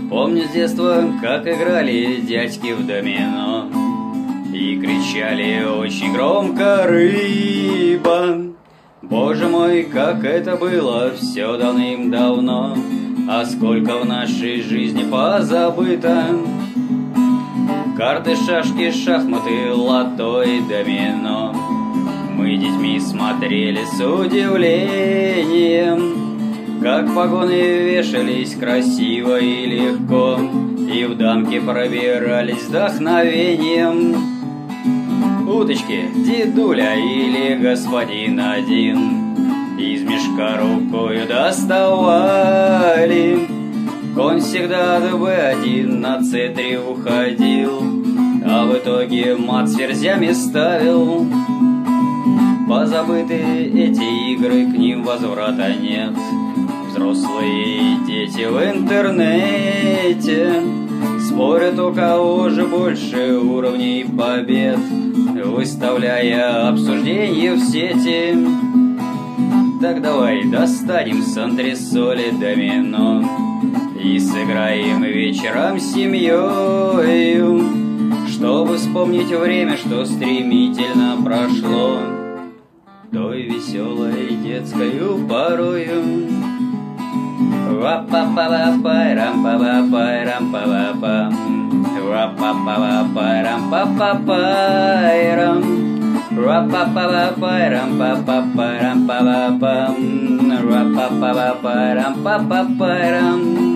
Помню с детства, как играли дядьки в домино и кричали очень громко «Рыба!». Боже мой, как это было все давным-давно, а сколько в нашей жизни позабыто. Карты, шашки, шахматы, лото и домино мы детьми смотрели с удивлением, как погоны вешались красиво и легко, и в дамки пробирались с вдохновением. Уточки, дедуля или господин один из мешка рукою доставали. Конь всегда до Б1 на С3 уходил, а в итоге мат с ферзями ставил. Позабыты эти игры, к ним возврата нет. Взрослые и дети в интернете спорят, у кого же больше уровней побед, выставляя обсуждения в сети. Так давай достанем с антресоли домино и сыграем вечером с семьей, чтобы вспомнить время, что стремительно прошло, той веселой детскою порою. Ра-па-па-па-пайрам-па-па-пайрам-па-па-пам, ра-па-па-па-пайрам-па-па-пайрам, ра-па-па-па-пайрам-па-па-пайрам-па-па-пам, ра-па-па-па-пайрам-па-па-пайрам.